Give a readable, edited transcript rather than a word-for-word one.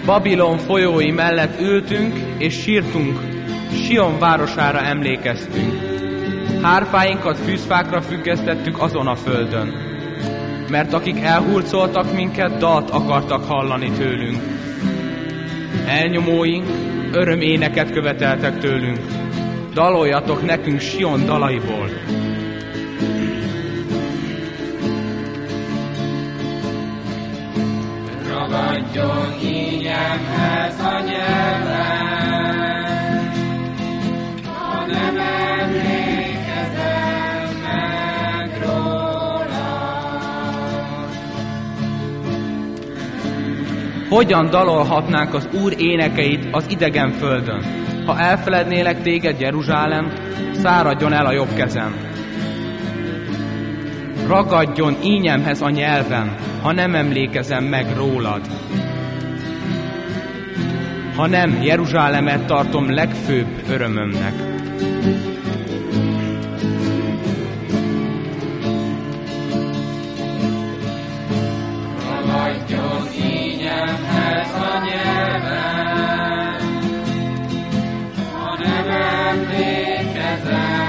Babilon folyói mellett ültünk és sírtunk, Sion városára emlékeztünk. Hárfáinkat fűzfákra függesztettük azon a földön, mert akik elhurcoltak minket, dalt akartak hallani tőlünk. Elnyomóink öröméneket követeltek tőlünk, daloljatok nekünk Sion dalaiból. Ragadjon ínyemhez a nyelven, ha nem emlékezem meg róla. Hogyan dalolhatnánk az Úr énekeit az idegen földön? Ha elfelednélek téged, Jeruzsálem, száradjon el a jobb kezem. Ragadjon ínyemhez a nyelvem, ha nem emlékezem meg rólad. Ha nem, Jeruzsálemet tartom legfőbb örömömnek. Ragadjon ínyemhez a nyelvem, ha nem emlékezem